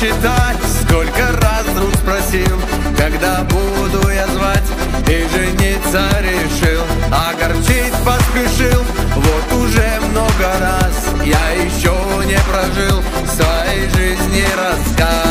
сосчитать, сколько раз друг спросил, когда буду я звать, и жениться решил. Огорчить поспешил, вот уже много раз я еще не прожил своей жизни рассказ.